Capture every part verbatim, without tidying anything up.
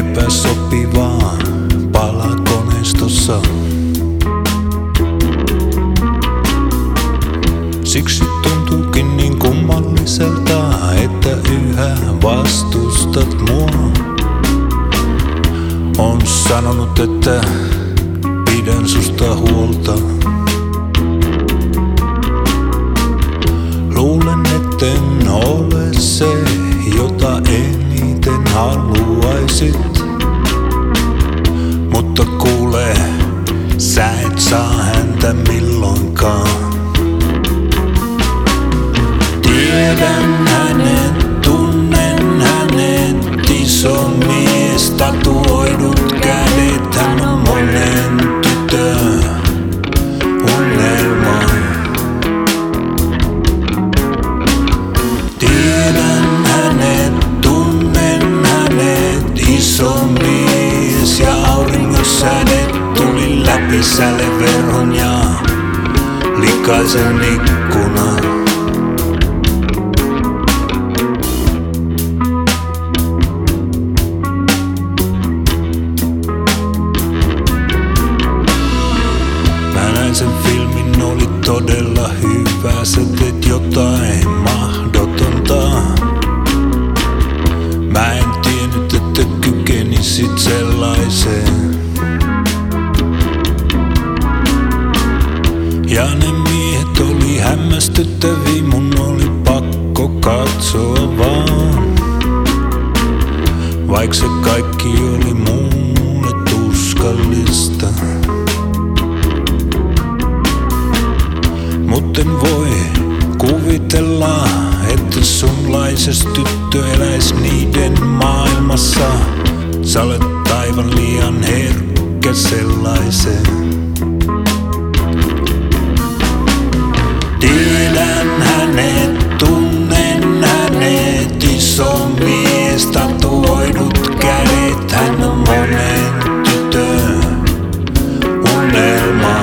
epäsopivaa palakoneistossa. Siksi tuntuukin niin kummalliselta, että yhä vastustat mua. On sanonut, että pidän susta huolta. Luulen, etten ole se, jota eniten haluaisit. Mutta kuule, sä et saa häntä milloinkaan. Tiedän hänet, tunnen hänet, iso mies, tatuoidut kädet, hän on monen tytön unelma. Tiedän hänet, tunnen hänet, iso mies ja auringon säde tuli läpi säleverhon ja likaisen ikkunan. Sen filmin oli todella hyvä, sä teet jotain mahdotonta. Mä en tiennyt, että kykenisit sellaiseen. Ja ne miehet oli hämmästyttäviä, mun oli pakko katsoa vaan. Vaik se kaikki oli mulle tuskallista. Mutten voi kuvitella, että sunlaises tyttö eläis niiden maailmassa. Sä olet aivan liian herkkä sellaiseen. Tiedän hänet, tunnen hänet, iso mies, tatuoidut kädet, hän on monen tytön unelma.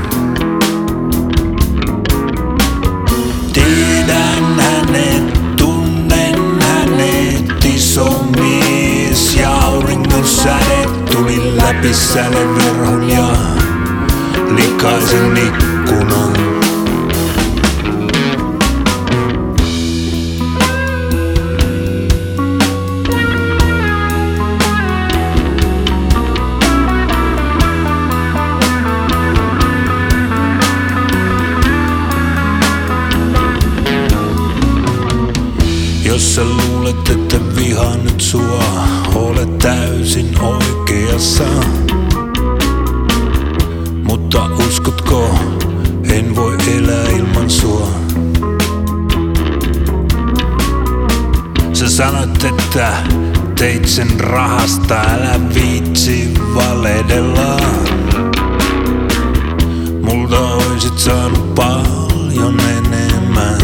Tiedän hänet, tunnen hänet, iso mies ja auringon säde tuli läpi säleverhon ja likaisen ikkunan. Jos sä luulet, että vihaan nyt sua, olet täysin oikeassa. Mutta uskotko, en voi elää ilman sua. Sä sanoit, että teit sen rahasta, älä viitsi valedella. Multa oisit saanut paljon enemmän.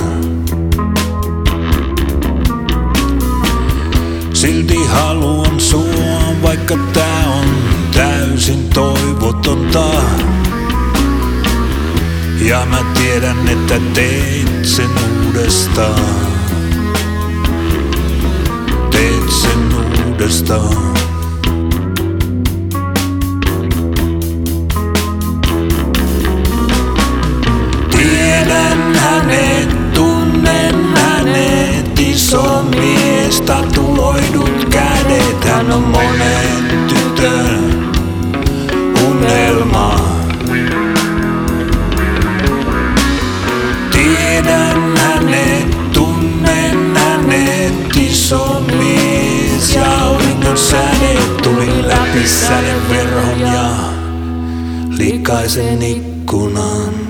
Silti haluan sua, vaikka tää on täysin toivotonta. Ja mä tiedän, että teet sen uudestaan. Teet sen uudestaan. Tiedän hänet, tunnen hänet, iso mies, tatuoidut kädet, hän on monen tytön unelma. Tiedän hänet, tunnen hänet, iso mies ja auringon säde tuli läpi säleverhon ja likaisen ikkunan.